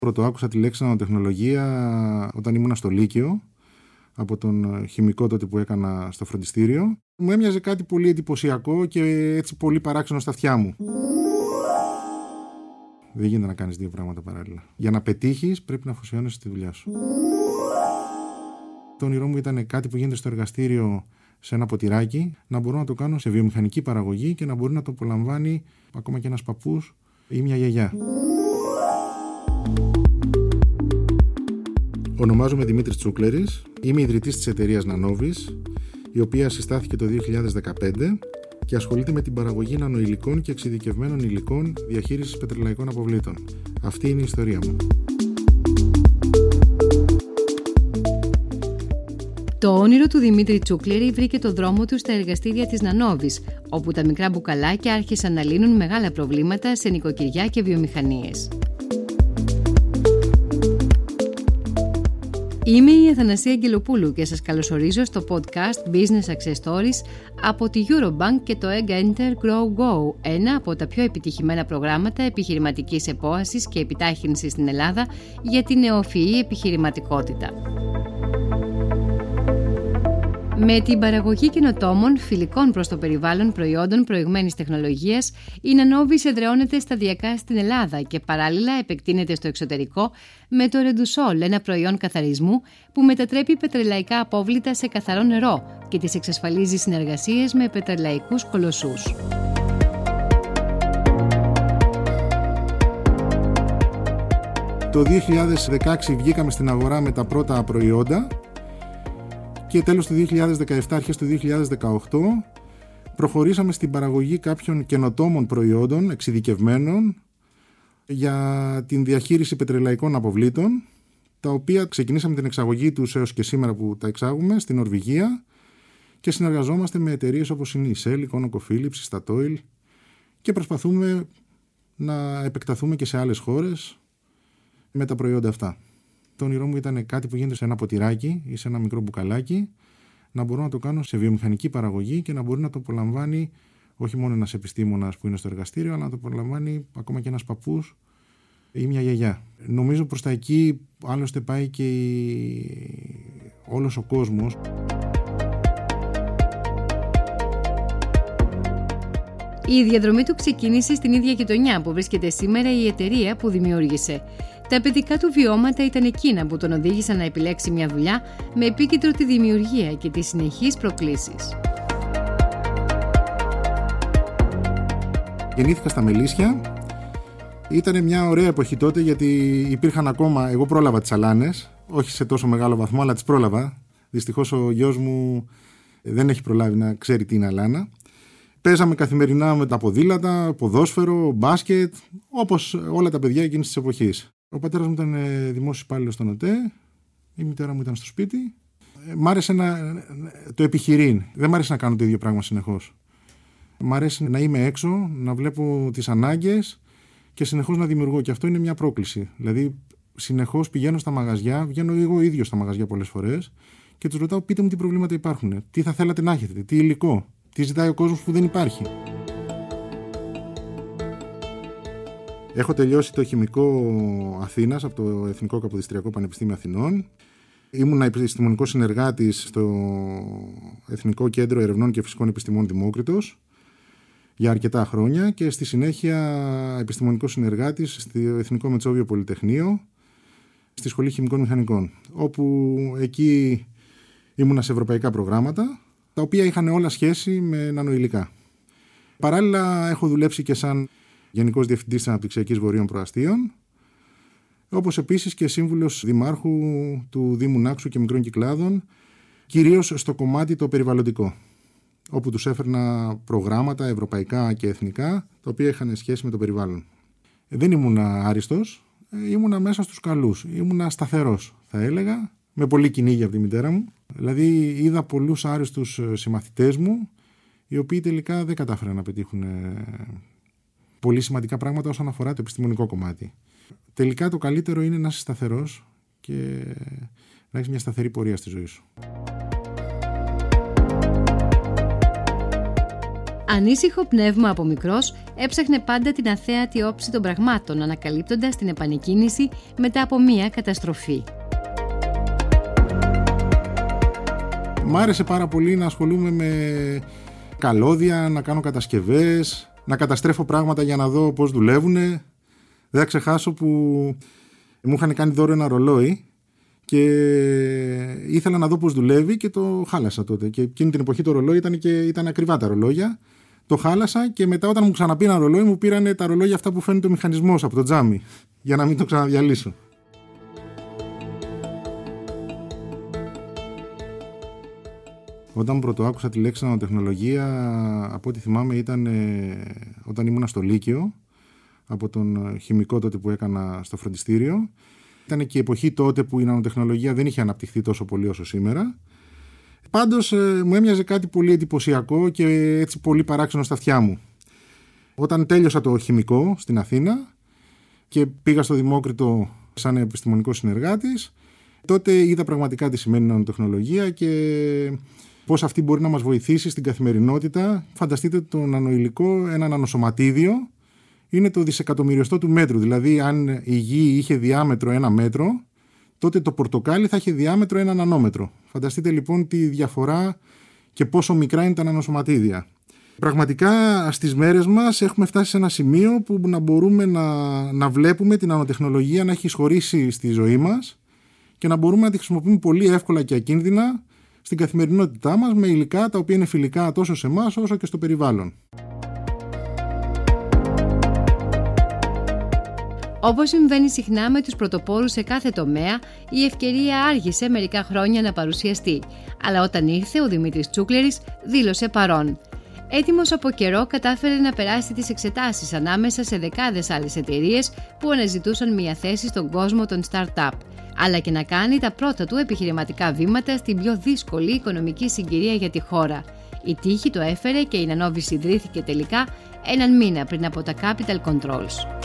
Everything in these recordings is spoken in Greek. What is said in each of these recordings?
Πρωτοάκουσα τη λέξη νανοτεχνολογία όταν ήμουνα στο Λύκειο, από τον χημικό τότε που έκανα στο φροντιστήριο. Μου έμοιαζε κάτι πολύ εντυπωσιακό και έτσι πολύ παράξενο στα αυτιά μου. Δεν γίνεται να κάνεις δύο πράγματα παράλληλα. Για να πετύχεις πρέπει να αφοσιώνεσαι στη δουλειά σου. Το όνειρό μου ήταν κάτι που γίνεται στο εργαστήριο σε ένα ποτηράκι, να μπορώ να το κάνω σε βιομηχανική παραγωγή και να μπορεί να το απολαμβάνει ακόμα και ένας παππούς ή μια γιαγιά. Ονομάζομαι Δημήτρης Τσούκλερης, είμαι ιδρυτής της εταιρείας Nanovis, η οποία συστάθηκε το 2015 και ασχολείται με την παραγωγή νανοηλικών και εξειδικευμένων υλικών διαχείρισης πετρελαϊκών αποβλήτων. Αυτή είναι η ιστορία μου. Το όνειρο του Δημήτρη Τσούκλερη βρήκε το δρόμο του στα εργαστήρια της Nanovis, όπου τα μικρά μπουκαλάκια άρχισαν να λύνουν μεγάλα προβλήματα σε νοικοκυριά και βιομηχανίες. Είμαι η Αθανασία Αγγελοπούλου και σας καλωσορίζω στο podcast Business Success Stories από τη Eurobank και το Egg Enter Grow Go, ένα από τα πιο επιτυχημένα προγράμματα επιχειρηματικής επόασης και επιτάχυνσης στην Ελλάδα για την νεοφυή επιχειρηματικότητα. Με την παραγωγή καινοτόμων, φιλικών προς το περιβάλλον προϊόντων προηγμένης τεχνολογίας, η Nanovis εδραιώνεται σταδιακά στην Ελλάδα και παράλληλα επεκτείνεται στο εξωτερικό με το Redusol, ένα προϊόν καθαρισμού που μετατρέπει πετρελαϊκά απόβλητα σε καθαρό νερό και τις εξασφαλίζει συνεργασίες με πετρελαϊκούς κολοσσούς. Το 2016 βγήκαμε στην αγορά με τα πρώτα προϊόντα και τέλος του 2017, αρχές του 2018, προχωρήσαμε στην παραγωγή κάποιων καινοτόμων προϊόντων εξειδικευμένων για την διαχείριση πετρελαϊκών αποβλήτων, τα οποία ξεκινήσαμε την εξαγωγή τους έως και σήμερα που τα εξάγουμε στην Νορβηγία και συνεργαζόμαστε με εταιρείες όπως είναι η Shell, η ConocoPhillips, η Statoil και προσπαθούμε να επεκταθούμε και σε άλλες χώρες με τα προϊόντα αυτά. Το όνειρό μου ήταν κάτι που γίνεται σε ένα ποτηράκι ή σε ένα μικρό μπουκαλάκι, να μπορώ να το κάνω σε βιομηχανική παραγωγή και να μπορεί να το απολαμβάνει όχι μόνο ένας επιστήμονας που είναι στο εργαστήριο, αλλά να το απολαμβάνει ακόμα και ένας παππούς ή μια γιαγιά. Νομίζω προς τα εκεί άλλωστε πάει και όλος ο κόσμος. Η διαδρομή του ξεκίνησε στην ίδια γειτονιά που βρίσκεται σήμερα η εταιρεία που δημιούργησε. Τα παιδικά του βιώματα ήταν εκείνα που τον οδήγησαν να επιλέξει μια δουλειά με επίκεντρο τη δημιουργία και τις συνεχείς προκλήσεις. Γεννήθηκα στα Μελίσια. Ήταν μια ωραία εποχή τότε γιατί υπήρχαν ακόμα, εγώ πρόλαβα τις αλάνες, όχι σε τόσο μεγάλο βαθμό, αλλά τις πρόλαβα. Δυστυχώς ο γιος μου δεν έχει προλάβει να ξέρει τι είναι αλάνα. Παίζαμε καθημερινά με τα ποδήλατα, ποδόσφαιρο, μπάσκετ, όπως όλα τα παιδιά εκείνης της εποχής. Ο πατέρας μου ήταν δημόσιος υπάλληλος στον ΟΤΕ, η μητέρα μου ήταν στο σπίτι. Μ' άρεσε το επιχειρήν. Δεν μ' άρεσε να κάνω το ίδιο πράγμα συνεχώς. Μ' αρέσει να είμαι έξω, να βλέπω τις ανάγκες και συνεχώς να δημιουργώ. Και αυτό είναι μια πρόκληση. Δηλαδή, συνεχώς πηγαίνω στα μαγαζιά, βγαίνω εγώ ίδιος στα μαγαζιά πολλές φορές και τους ρωτάω: πείτε μου τι προβλήματα υπάρχουν, τι θα θέλατε να έχετε, τι υλικό, τι ζητάει ο κόσμος που δεν υπάρχει. Έχω τελειώσει το χημικό Αθήνας από το Εθνικό Καποδιστριακό Πανεπιστήμιο Αθηνών. Ήμουνα επιστημονικός συνεργάτης στο Εθνικό Κέντρο Ερευνών και Φυσικών Επιστημών Δημόκριτος για αρκετά χρόνια και στη συνέχεια επιστημονικός συνεργάτης στο Εθνικό Μετσόβιο Πολυτεχνείο, στη Σχολή Χημικών Μηχανικών, όπου εκεί ήμουνα σε ευρωπαϊκά προγράμματα, τα οποία είχαν όλα σχέση με νανοηλικά. Παράλληλα έχω δουλέψει και σαν Γενικός Διευθυντής της Αναπτυξιακής Βορείων Προαστίων, όπως επίσης και σύμβουλος δημάρχου του Δήμου Νάξου και Μικρών Κυκλάδων, κυρίως στο κομμάτι το περιβαλλοντικό, όπου τους έφερνα προγράμματα ευρωπαϊκά και εθνικά, τα οποία είχαν σχέση με το περιβάλλον. Δεν ήμουνα άριστος, ήμουνα μέσα στους καλούς, ήμουνα σταθερός, θα έλεγα, με πολύ κυνήγι από τη μητέρα μου. Δηλαδή είδα πολλούς άριστους συμμαθητές μου, οι οποίοι τελικά δεν κατάφεραν να πετύχουν πολύ σημαντικά πράγματα όσον αφορά το επιστημονικό κομμάτι. Τελικά το καλύτερο είναι να είσαι σταθερός και να έχεις μια σταθερή πορεία στη ζωή σου. Ανήσυχο πνεύμα από μικρός, έψαχνε πάντα την αθέατη όψη των πραγμάτων, ανακαλύπτοντας την επανεκκίνηση μετά από μία καταστροφή. Μ' άρεσε πάρα πολύ να ασχολούμαι με καλώδια, να κάνω κατασκευές, να καταστρέφω πράγματα για να δω πώς δουλεύουνε. Δεν θα ξεχάσω που μου είχαν κάνει δώρο ένα ρολόι και ήθελα να δω πώς δουλεύει και το χάλασα τότε. Και εκείνη την εποχή το ρολόι ήταν ακριβά τα ρολόγια. Το χάλασα και μετά όταν μου ξαναπήρε ένα ρολόι μου πήρανε τα ρολόγια αυτά που φαίνεται ο μηχανισμός από το τζάμι για να μην το ξαναδιαλύσω. Όταν πρωτοάκουσα τη λέξη νανοτεχνολογία, από ό,τι θυμάμαι ήταν όταν ήμουνα στο Λύκειο, από τον χημικό τότε που έκανα στο φροντιστήριο. Ήταν και η εποχή τότε που η νανοτεχνολογία δεν είχε αναπτυχθεί τόσο πολύ όσο σήμερα. Πάντως μου έμοιαζε κάτι πολύ εντυπωσιακό και έτσι πολύ παράξενο στα αυτιά μου. Όταν τέλειωσα το χημικό στην Αθήνα και πήγα στο Δημόκριτο σαν επιστημονικός συνεργάτης, τότε είδα πραγματικά τι σημαίνει νανοτεχνολογία και πώς αυτή μπορεί να μας βοηθήσει στην καθημερινότητα. Φανταστείτε το νανοηλικό, ένα νανοσωματίδιο, είναι το δισεκατομμυριοστό του μέτρου. Δηλαδή, αν η γη είχε διάμετρο 1 μέτρο, τότε το πορτοκάλι θα είχε διάμετρο 1 νανόμετρο. Φανταστείτε λοιπόν τη διαφορά και πόσο μικρά είναι τα νανοσωματίδια. Πραγματικά στις μέρες μας έχουμε φτάσει σε ένα σημείο που να μπορούμε να βλέπουμε την νανοτεχνολογία να έχει εισχωρήσει στη ζωή μας και να μπορούμε να τη χρησιμοποιούμε πολύ εύκολα και ακίνδυνα στην καθημερινότητά μας με υλικά τα οποία είναι φιλικά τόσο σε εμάς όσο και στο περιβάλλον. Όπως συμβαίνει συχνά με τους πρωτοπόρους σε κάθε τομέα, η ευκαιρία άργησε μερικά χρόνια να παρουσιαστεί, αλλά όταν ήρθε ο Δημήτρης Τσούκλερης δήλωσε παρόν. Έτοιμος από καιρό κατάφερε να περάσει τις εξετάσεις ανάμεσα σε δεκάδες άλλες εταιρείες που αναζητούσαν μια θέση στον κόσμο των start-up, αλλά και να κάνει τα πρώτα του επιχειρηματικά βήματα στην πιο δύσκολη οικονομική συγκυρία για τη χώρα. Η τύχη το έφερε και η Nanovis ιδρύθηκε τελικά 1 μήνα πριν από τα Capital Controls.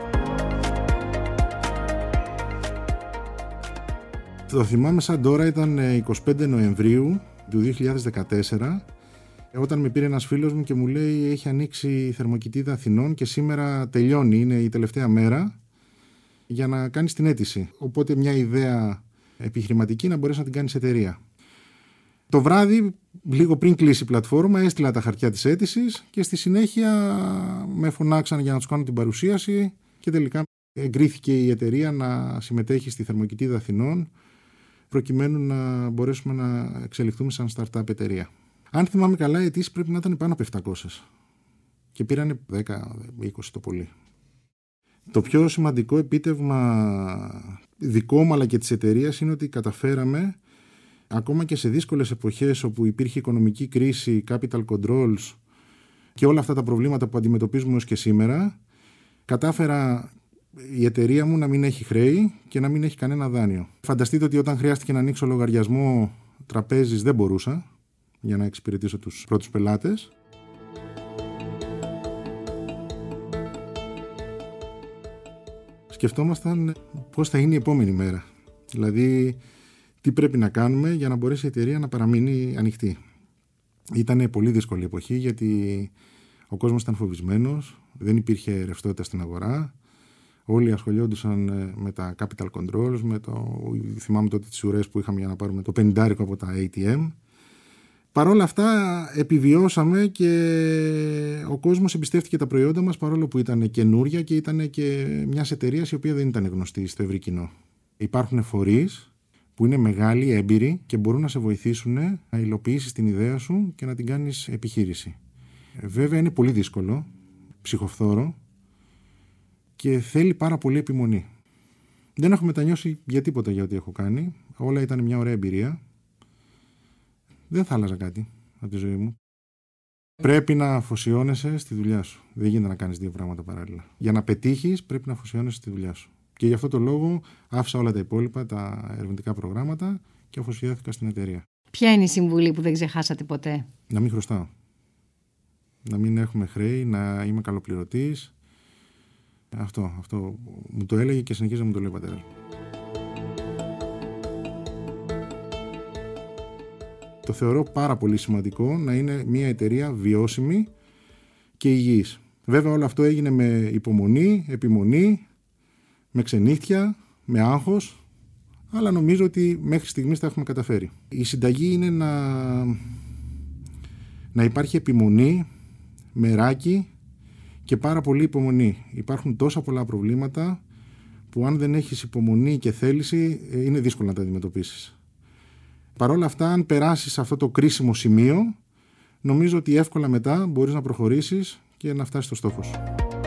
Το θυμάμαι σαν τώρα, ήταν 25 Νοεμβρίου του 2014, όταν με πήρε ένας φίλος μου και μου λέει έχει ανοίξει η θερμοκηπίδα Αθηνών και σήμερα τελειώνει, είναι η τελευταία μέρα για να κάνεις την αίτηση. Οπότε μια ιδέα επιχειρηματική να μπορέσει να την κάνεις εταιρεία. Το βράδυ, λίγο πριν κλείσει η πλατφόρμα, έστειλα τα χαρτιά της αίτησης και στη συνέχεια με φωνάξαν για να τους κάνω την παρουσίαση και τελικά εγκρίθηκε η εταιρεία να συμμετέχει στη θερμοκηπίδα Αθηνών προκειμένου να μπορέσουμε να εξελιχθούμε σαν startup εταιρεία. Αν θυμάμαι καλά, οι αιτήσεις πρέπει να ήταν πάνω από 700 και πήρανε 10-20 το πολύ. Το πιο σημαντικό επίτευγμα δικό μου αλλά και της εταιρείας είναι ότι καταφέραμε ακόμα και σε δύσκολες εποχές όπου υπήρχε οικονομική κρίση, capital controls και όλα αυτά τα προβλήματα που αντιμετωπίζουμε ως και σήμερα, κατάφερα η εταιρεία μου να μην έχει χρέη και να μην έχει κανένα δάνειο. Φανταστείτε ότι όταν χρειάστηκε να ανοίξω λογαριασμό τραπέζης δεν μπορούσα για να εξυπηρετήσω τους πρώτους πελάτες. Σκεφτόμασταν πώς θα είναι η επόμενη μέρα. Δηλαδή, τι πρέπει να κάνουμε για να μπορέσει η εταιρεία να παραμείνει ανοιχτή. Ήταν πολύ δύσκολη εποχή γιατί ο κόσμος ήταν φοβισμένος, δεν υπήρχε ρευστότητα στην αγορά. Όλοι ασχολιόντουσαν με τα capital controls, θυμάμαι τότε τις ουρές που είχαμε για να πάρουμε το 50 από τα ATM. Παρ' όλα αυτά επιβιώσαμε και ο κόσμος εμπιστεύτηκε τα προϊόντα μας παρόλο που ήταν καινούρια και ήταν και μιας εταιρείας η οποία δεν ήταν γνωστή στο ευρύ κοινό. Υπάρχουν φορείς που είναι μεγάλοι, έμπειροι και μπορούν να σε βοηθήσουν να υλοποιήσεις την ιδέα σου και να την κάνεις επιχείρηση. Βέβαια είναι πολύ δύσκολο, ψυχοφθόρο και θέλει πάρα πολύ επιμονή. Δεν έχω μετανιώσει για τίποτα για ό,τι έχω κάνει. Όλα ήταν μια ωραία εμπειρία. Δεν θα άλλαζα κάτι από τη ζωή μου. Πρέπει να αφοσιώνεσαι στη δουλειά σου. Δεν γίνεται να κάνεις δύο πράγματα παράλληλα. Για να πετύχεις πρέπει να αφοσιώνεσαι στη δουλειά σου. Και γι' αυτό το λόγο άφησα όλα τα υπόλοιπα, τα ερευνητικά προγράμματα και αφοσιώθηκα στην εταιρεία. Ποια είναι η συμβουλή που δεν ξεχάσατε ποτέ? Να μην χρωστάω. Να μην έχουμε χρέη, να είμαι καλοπληρωτής. Αυτό μου το έλεγε και συνεχίζει να μου το λέει ο πατέρας. Το θεωρώ πάρα πολύ σημαντικό να είναι μια εταιρεία βιώσιμη και υγιείς. Βέβαια όλο αυτό έγινε με υπομονή, επιμονή, με ξενύχτια, με άγχος, αλλά νομίζω ότι μέχρι στιγμής τα έχουμε καταφέρει. Η συνταγή είναι να υπάρχει επιμονή, μεράκι και πάρα πολύ υπομονή. Υπάρχουν τόσα πολλά προβλήματα που αν δεν έχεις υπομονή και θέληση είναι δύσκολο να τα αντιμετωπίσεις. Παρ' όλα αυτά, αν περάσεις αυτό το κρίσιμο σημείο, νομίζω ότι εύκολα μετά μπορείς να προχωρήσεις και να φτάσεις στο στόχο σου.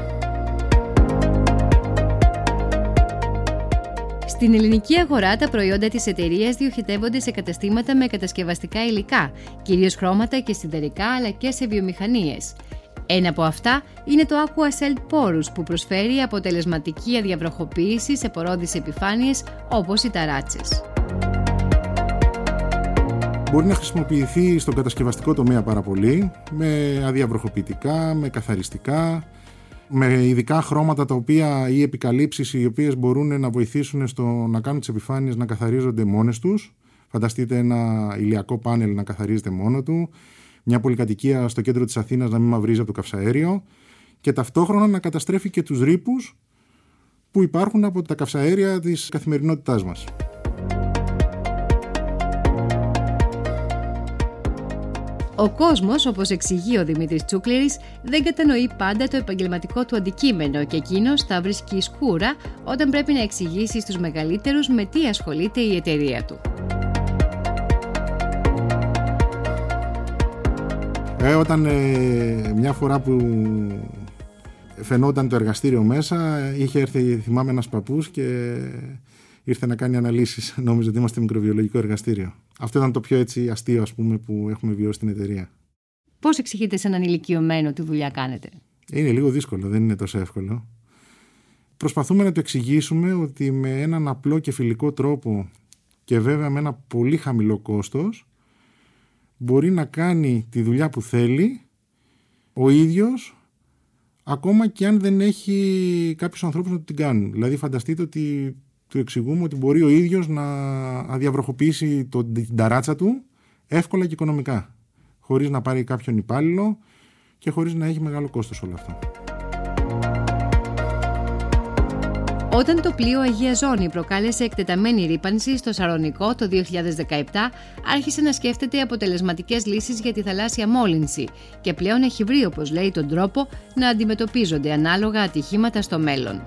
Στην ελληνική αγορά τα προϊόντα της εταιρείας διοχετεύονται σε καταστήματα με κατασκευαστικά υλικά, κυρίως χρώματα και σιδερικά αλλά και σε βιομηχανίες. Ένα από αυτά είναι το AquaCelt Porous που προσφέρει αποτελεσματική αδιαβροχοποίηση σε πορώδεις επιφάνειες όπως οι ταράτσες. Μπορεί να χρησιμοποιηθεί στον κατασκευαστικό τομέα πάρα πολύ, με αδιαβροχοποιητικά, με καθαριστικά, με ειδικά χρώματα τα οποία ή επικαλύψεις οι οποίες μπορούν να βοηθήσουν στο να κάνουν τις επιφάνειες να καθαρίζονται μόνες τους. Φανταστείτε ένα ηλιακό πάνελ να καθαρίζεται μόνο του, μια πολυκατοικία στο κέντρο της Αθήνας να μην μαυρίζει από το καυσαέριο και ταυτόχρονα να καταστρέφει και τους ρήπους που υπάρχουν από τα καυσαέρια της καθημερινότητάς μας. Ο κόσμος, όπως εξηγεί ο Δημήτρης Τσούκληρης, δεν κατανοεί πάντα το επαγγελματικό του αντικείμενο και εκείνος τα βρίσκει σκούρα όταν πρέπει να εξηγήσει στους μεγαλύτερους με τι ασχολείται η εταιρεία του. Όταν μια φορά που φαινόταν το εργαστήριο μέσα, είχε έρθει, θυμάμαι, ένας παππούς και ήρθε να κάνει αναλύσεις. Νόμιζε ότι είμαστε μικροβιολογικό εργαστήριο. Αυτό ήταν το πιο έτσι αστείο, ας πούμε, που έχουμε βιώσει στην εταιρεία. Πώς εξηγείτε σε έναν ηλικιωμένο τι δουλειά κάνετε? Είναι λίγο δύσκολο, δεν είναι τόσο εύκολο. Προσπαθούμε να το εξηγήσουμε ότι με έναν απλό και φιλικό τρόπο και βέβαια με ένα πολύ χαμηλό κόστος μπορεί να κάνει τη δουλειά που θέλει ο ίδιος, ακόμα και αν δεν έχει κάποιους ανθρώπους να του την κάνουν. Δηλαδή φανταστείτε ότι του εξηγούμε ότι μπορεί ο ίδιος να αδιαβροχοποιήσει την ταράτσα του εύκολα και οικονομικά, χωρίς να πάρει κάποιον υπάλληλο και χωρίς να έχει μεγάλο κόστος όλο αυτό. Όταν το πλοίο Αγία Ζώνη προκάλεσε εκτεταμένη ρύπανση στο Σαρονικό το 2017, άρχισε να σκέφτεται αποτελεσματικές λύσεις για τη θαλάσσια μόλυνση και πλέον έχει βρει, όπως λέει, τον τρόπο να αντιμετωπίζονται ανάλογα ατυχήματα στο μέλλον.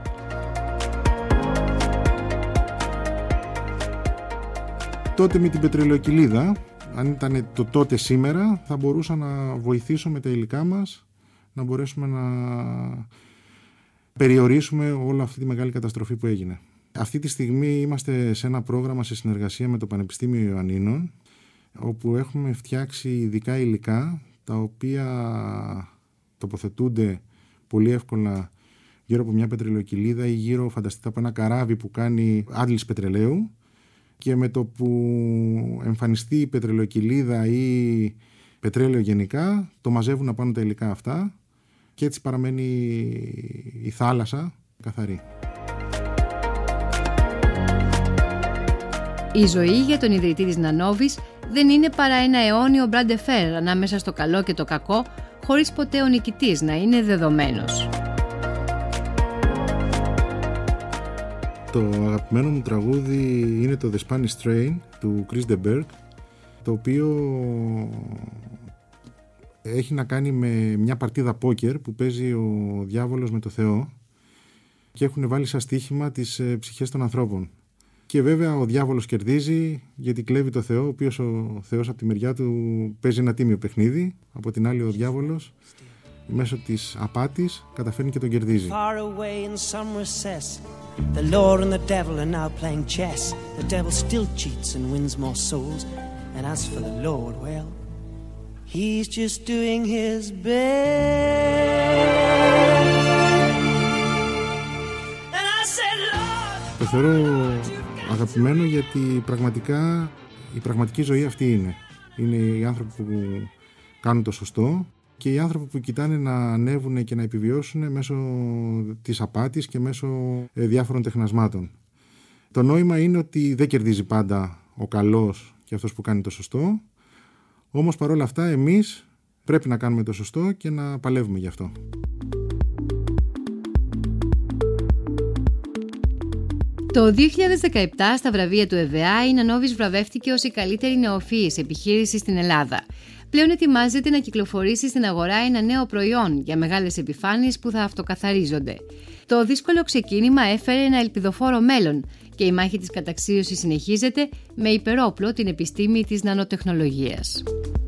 Τότε με την πετρελαιοκυλίδα, αν ήταν το τότε σήμερα, θα μπορούσα να βοηθήσω με τα υλικά μας να μπορέσουμε να περιορίσουμε όλη αυτή τη μεγάλη καταστροφή που έγινε. Αυτή τη στιγμή είμαστε σε ένα πρόγραμμα σε συνεργασία με το Πανεπιστήμιο Ιωαννίνων, όπου έχουμε φτιάξει ειδικά υλικά τα οποία τοποθετούνται πολύ εύκολα γύρω από μια πετρελαιοκυλίδα ή γύρω, φανταστείτε, από ένα καράβι που κάνει άντληση πετρελαίου, και με το που εμφανιστεί η πετρελαιοκυλίδα ή πετρέλαιο γενικά, το μαζεύουν απάνω τα υλικά αυτά και έτσι παραμένει η θάλασσα καθαρή. Η ζωή για τον ιδρυτή της Νανόβης δεν είναι παρά ένα αιώνιο μπραντεφέρ ανάμεσα στο καλό και το κακό, χωρίς ποτέ ο νικητής να είναι δεδομένος. Το αγαπημένο μου τραγούδι είναι το The Spanish Train του Chris de Burgh, το οποίο έχει να κάνει με μια παρτίδα πόκερ που παίζει ο διάβολος με το Θεό και έχουν βάλει σαν στοίχημα τις ψυχές των ανθρώπων. Και βέβαια ο διάβολος κερδίζει γιατί κλέβει το Θεό, ο οποίος ο Θεός από τη μεριά του παίζει ένα τίμιο παιχνίδι, από την άλλη ο διάβολος μέσω της απάτης καταφέρνει και τον κερδίζει. The Lord and the devil are now playing chess. The devil still cheats and wins more souls. And as for the Lord, well, he's just doing his best. And I said, Lord, το θεωρώ αγαπημένο γιατί πραγματικά η πραγματική ζωή αυτή είναι. Είναι οι άνθρωποι που κάνουν το σωστό και οι άνθρωποι που κοιτάνε να ανέβουν και να επιβιώσουν μέσω της απάτης και μέσω διάφορων τεχνασμάτων. Το νόημα είναι ότι δεν κερδίζει πάντα ο καλός και αυτός που κάνει το σωστό, όμως παρόλα αυτά εμείς Πρέπει να κάνουμε το σωστό και να παλεύουμε γι' αυτό. Το 2017 στα βραβεία του ΕΒΑ η Νανόβις βραβεύτηκε ως η καλύτερη νεοφυής επιχείρηση στην Ελλάδα. Πλέον ετοιμάζεται να κυκλοφορήσει στην αγορά ένα νέο προϊόν για μεγάλες επιφάνειες που θα αυτοκαθαρίζονται. Το δύσκολο ξεκίνημα έφερε ένα ελπιδοφόρο μέλλον και η μάχη της καταξίωσης συνεχίζεται με υπερόπλο την επιστήμη της νανοτεχνολογίας.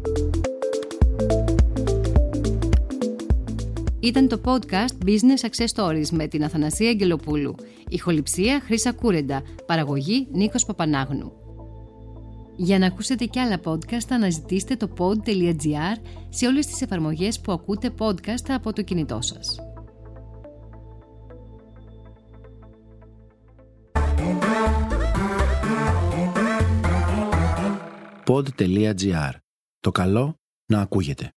Ήταν το podcast Business Success Stories με την Αθανασία Αγγελοπούλου. Ηχοληψία Χρύσα Κούρεντα. Παραγωγή Νίκος Παπανάγνου. Για να ακούσετε κι άλλα podcast αναζητήστε το pod.gr σε όλες τις εφαρμογές που ακούτε podcast από το κινητό σας. Pod.gr. Το καλό να ακούγεται.